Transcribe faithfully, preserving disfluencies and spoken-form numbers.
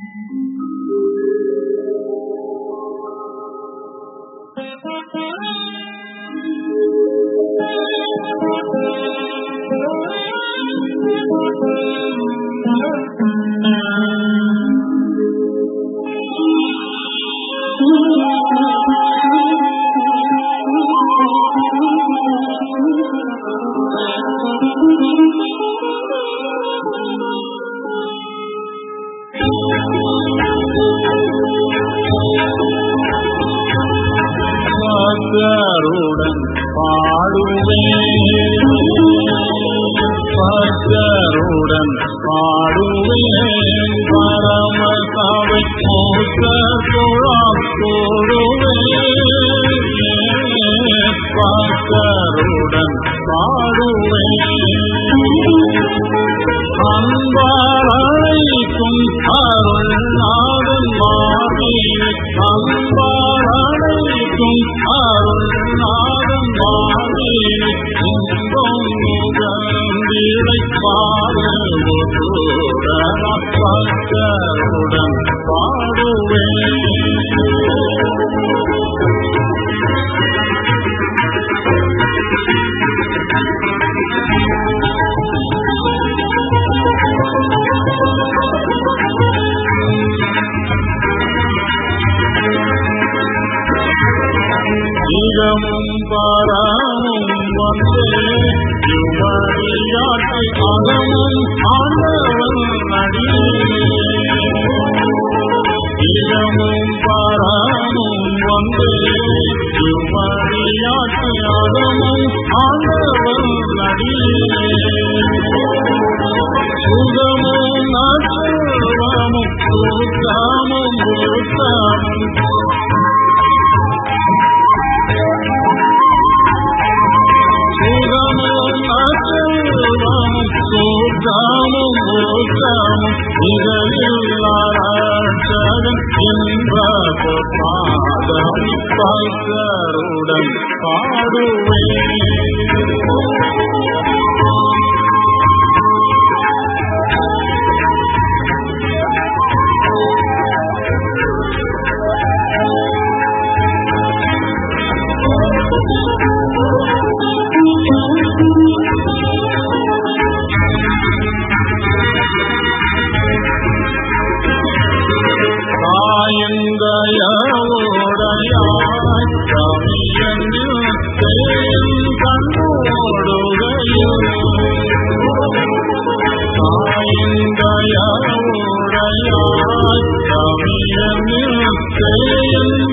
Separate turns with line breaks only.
பக்தருடன் பாடுவேன் பக்தருடன் பாடுவேன் பரம சபை மூத்தருளாம் கூடுவேன் பக்தருடன் பாடுவேன் அன்பாரழைக்கும் அருள்நாதன் மாறியே அன்பாரழைக்கும் அருள்நாதன் மாறியே இன்பம் முகந்திரை பாடுவதுடன் பக்தருடன் பாடுவேன். ஈகமும் பரமும் வந்தே யுவரியாற்றை அகமும் ஆண்டவன் அடியே ஈகமும் பரமும் வந்தே யுவரியாற்றை அகமும் ஆண்டவன் அடியே சுகமும் நற்றமும் சுத்தமும் புத்தமும் சோதாமும் மோசாமும் இதையில்லாரட்சகன் இன்ப பாதம் பக்தருடன் பாடுவேன். தாயந்தயோடையாய் கவியந்தில் தேன் கண்ணோடுகையில் தாயந்தயோடையாய் கவியந்தில் தேன்